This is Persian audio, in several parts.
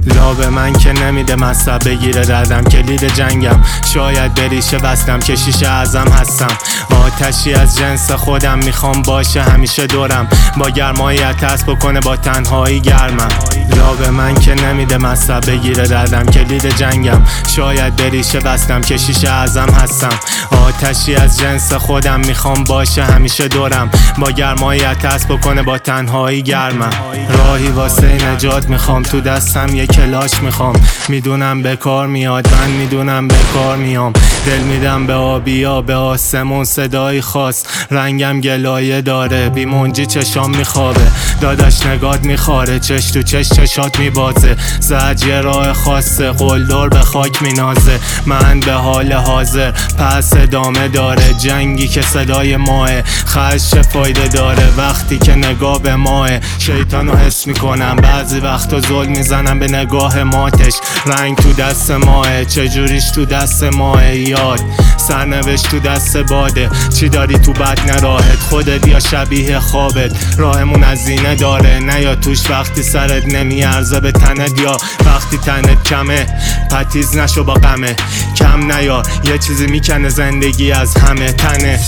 لاب من که نمیده مصرف بگیره دردم، کلید جنگم شاید بریشه بستم، کشیش اعظم هستم. آتشی از جنس خودم میخوام باشه همیشه دورم، با گرمای عطس بکنه با تنهایی گرمم. لاب من که نمیده مصرف بگیره دردم، کلید جنگم شاید بریشه بستم، کشیش اعظم هستم. آتشی از جنس خودم میخوام باشه همیشه دورم، با گرمای عطس بکنه با تنهایی گرمم. راهی واسه نجات میخوام، تو دستم یه کلاش میخوام، میدونم به کار میاد، من میدونم به کار میام. دل میدم به آبیا، به آسمون صدایی خاص، رنگم گلایه داره، بی منجی چشام میخوابه، داداش نگات میخاره، چش تو چش چشات میبازه، زجر راه خاصه، قلدر به خاک مینازه. من به حال حاضر، پس ادامه داره، جنگی که صدای ماه، خش فایده داره وقتی که نگاه به ماه. شیطانو حس میکنم، بعضی وقتا ظلم میزنم به نگاه ماتش، رنگ تو دست ماه، چجوریش تو دست ماه، یاد سرنوشت تو دست باده. چی داری تو بدن راحت، خودت یا شبیه خوابت؟ راهمون هزینه داره، نیا توش وقتی سرت نمیارزه به تنت، یا وقتی تنت کمه پتیز نشو با غمه. کم نیار، یه چیزی میکنه زندگی از همه تنه.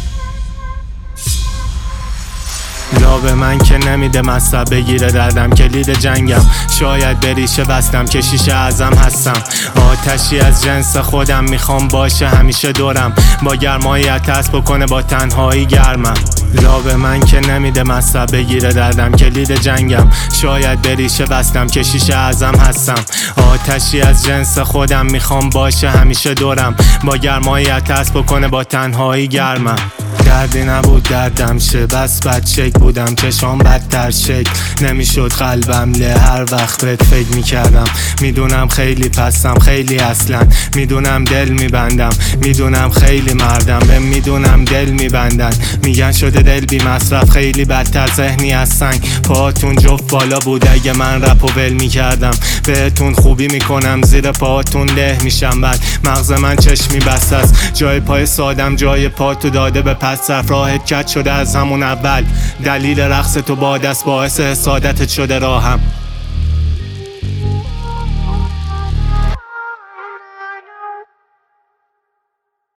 لاب من که نمیده مصرف بگیره دردم، کلید جنگم شاید بریشه بستم، کشیش اعظم هستم. آتشی از جنس خودم میخوام باشه همیشه دورم، با گرمای عطس بکنه با تنهایی گرمم. لاب من که نمیده مصرف بگیره دردم، کلید جنگم شاید بریشه بستم، کشیش اعظم هستم. آتشی از جنس خودم میخوام باشه همیشه دورم، با گرمای عطس بکنه با تنهایی گرمم. دردی نبود دردم شه، بس بدشک بودم، چشام بدتر شکل نمیشد قلبم له، هر وقت بهت فکر میکردم. میدونم خیلی پستم، خیلی اصلا میدونم دل میبندم، میدونم خیلی مردم به میدونم دل میبندن. میگن شده دل بی مصرف، خیلی بدتر ذهنی از سنگ. پاهاتون جفت بالا بود اگه من رپ و ول میکردم، بهتون خوبی میکنم زیر پاهاتون له میشم. بعد مغز من چشمی بسته است، جای پای سادم جای پا تو داده به پس رفت، راحت کج شده از همون اول، دلیل رقص تو باد است، باعث حسادتت شده راهم.